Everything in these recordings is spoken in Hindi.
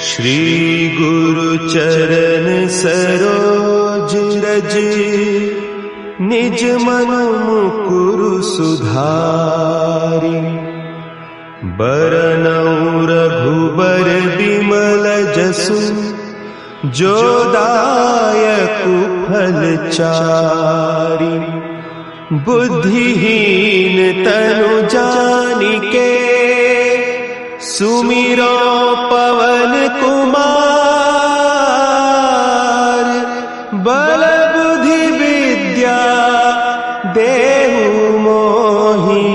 श्री गुरु चरण सरोज रज, निज मन मुकुरु सुधारि। बरनउँ रघुबर बिमल जसु, जो दायकु फल चारि। बुद्धिहीन तनु जानिके, सुमिरो पवन कुमार। बल बुद्धि विद्या देहु मोहि,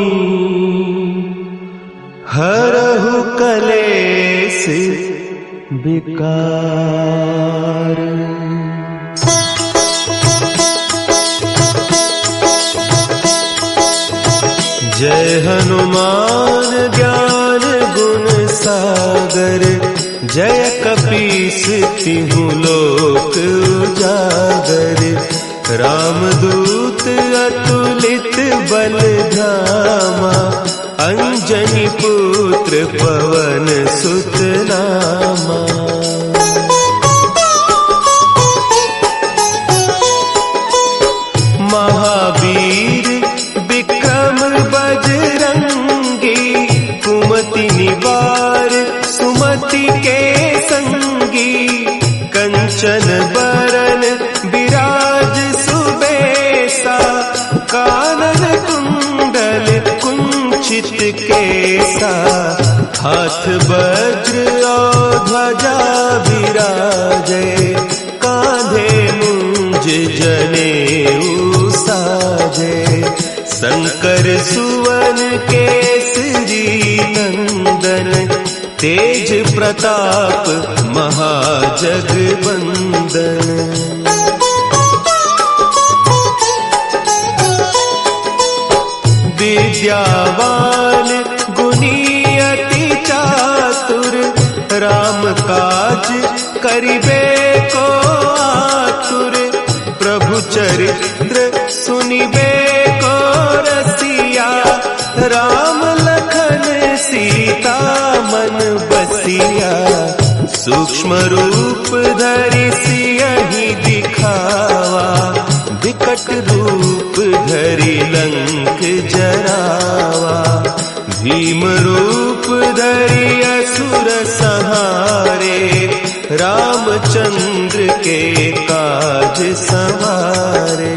हरहु कलेस विकार। जय हनुमान ज्ञान गुण सागर, जय कपीस तिहु लोक उजागर। रामदूत अतुलित बल धामा, अंजनी पुत्र पवन सुत नामा। महावीर विक्रम बजरंगी, कुमति निवार सुमति के संगी। कंचन बरन विराज सुबेसा, कानन कुंडल कुंचित केसा। हाथ वज्र और ध्वजा विराजे, कांधे मुंज जनेऊ साजे। शंकर सुवन केसरी नंदन, तेज प्रताप महाजगवंदन। विद्यावान गुणी अति चातुर, राम काज करिबे को आतुर। प्रभु चरित्र सुनिबे को रसिया, राम लखन सीता मन बसिया। सूक्ष्म रूप धरि सियहि दिखावा, विकट रूप धरि लंक जरावा। भीम रूप धरि असुर संहारे, रामचंद्र के काज सवारे।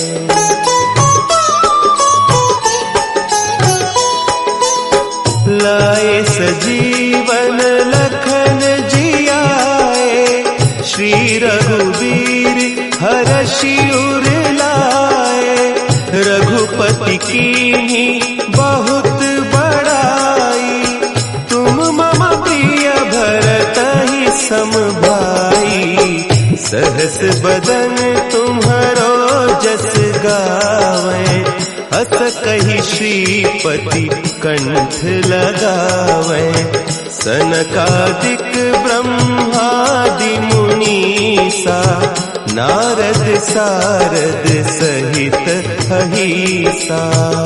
लाए सजीवन लखन जियाए, श्री रघुवीर हरषि उर लाए। रघुपति कीन्ही बहुत बड़ाई, तुम मम प्रिय भरतहि सम भाई। सहस बदन तुम्हरो जस गावें, हस कहि श्रीपति कंठ लगावें। सनकादिक ब्रह्मादि मुनीसा, नारद सारद सहित अहीसा।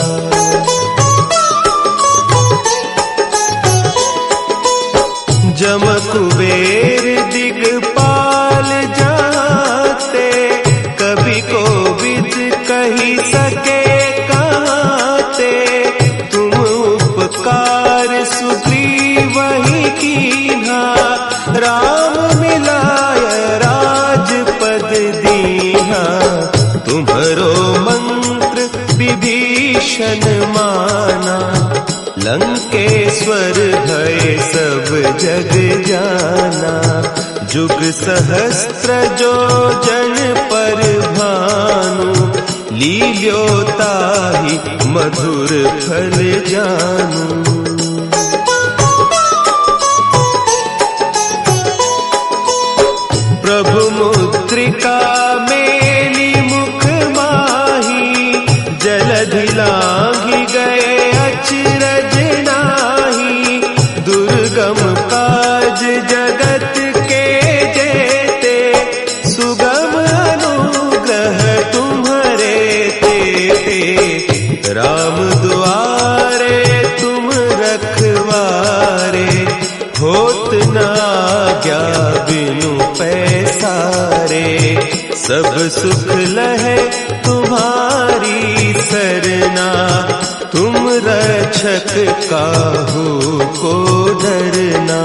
जम कुबेर दिगपाल जाते, कभी कोविद कही सके कहते। तुम उपकार सुग्रीवहि कीन्हा, राम मिलाय राजपद दीन्हा। तुम्हरो मंत्र विभीषण माना, लंकेश्वर भय सब जग जाना। जुग सहस्त्र जो जन पर भानु, लील्योताहि मधुर फल जानू। प्रभु मुद्रिका मेली मुख माही, जलधि लांघि गए अचरज नाही। दुर्गम काज जगत के जेते, सुगम अनुग्रह तुम्हरे तेते। राम दुआरे तुम रखवारे, होत न आज्ञा बिनु पैसारे, सब सुख लहे तुम्हारी सरना, तुम रक्षक काहू को डरना।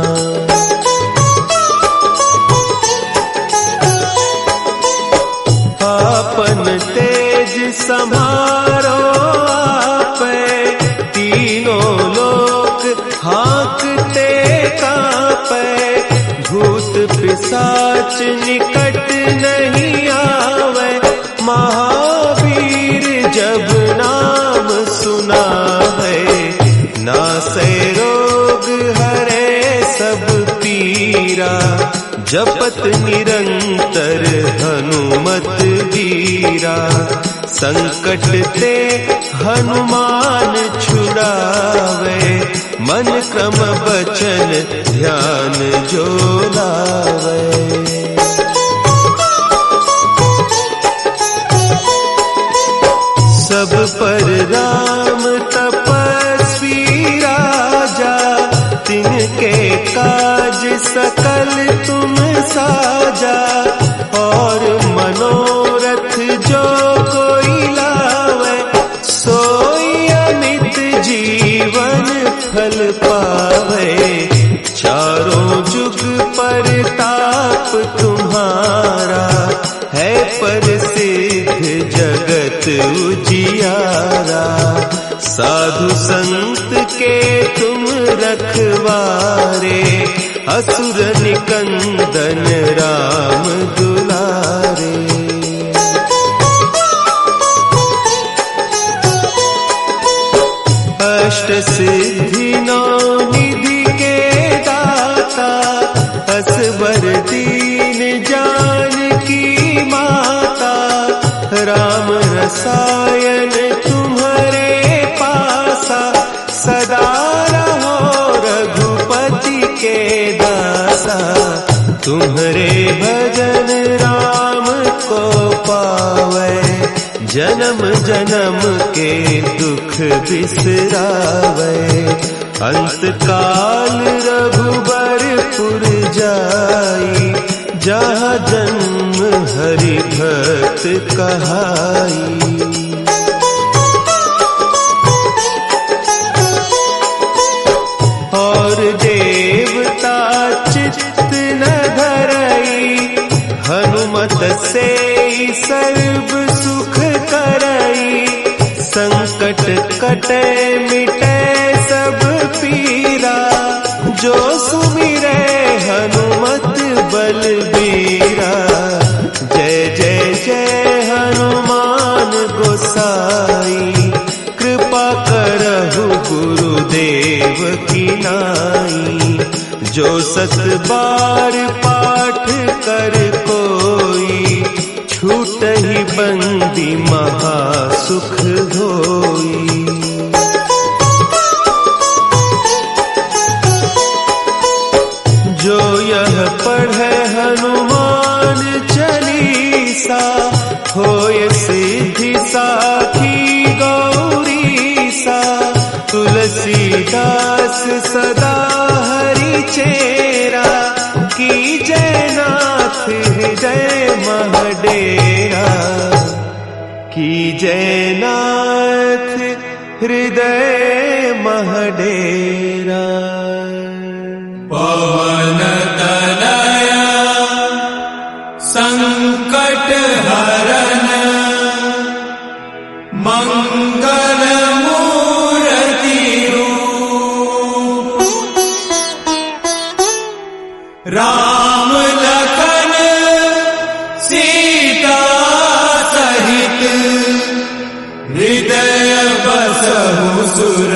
आपन तेज समारो आपै, तीनों लोक हाँकते कांपै, भूत पिशाच निकट नहीं आवे, महावीर जब नाम सुनावे, नासै रोग हरे सब पीरा, जपत निरंतर हनुमत वीरा, संकट ते हनुमान छुड़ावे, मन क्रम बचन ध्यान जो लावे। सब पर राम तपस्वी राजा, तिनके काज सकल तुम साजा, और मनोरथ जो कोई लावे, सोई अमित जीवन फल पावे, चारों जुग परताप तुम्हारा, है प्रसिद्ध जगत उजियारा, साधु संत के तुम रखवारे, असुर निकंदन राम दुलारे। अष्ट सिद्धि नौ निधि के दाता, असवर दीन जानकी माता, राम रसायन तुम्हारे पासा, सदा रहो रघुपति के दासा, तुम्हारे भजन राम को पावे, जन्म जन्म के दुख बिसरावे, अंत काल रघुबरपुर जाई, जहाँ जन्म हरि भक्त कहाई। और देवता चित्त न धरई, हनुमत से सर्व सुख करई, संकट कटे मिटे सब पीरा, जो सुमिरे हनुमत बलबीरा, जय जय जय हनुमान गोसाई, कृपा करहु गुरुदेव की नाई, जो सत बार पाठ कर कोई, छूटहि बंदी महा सुख होई। जो यह पढ़े हनुमान चालीसा, होय सिद्धि साखी गौरीसा, तुलसीदास सदा हरि चेरा, की जयनाथ हृदय महडेरा, की जयनाथ हृदय महडेरा। पवन तनया संकट हरन, मंगल मूर्ति रूप, राम लखन सीता सहित, हृदय बसहु सुर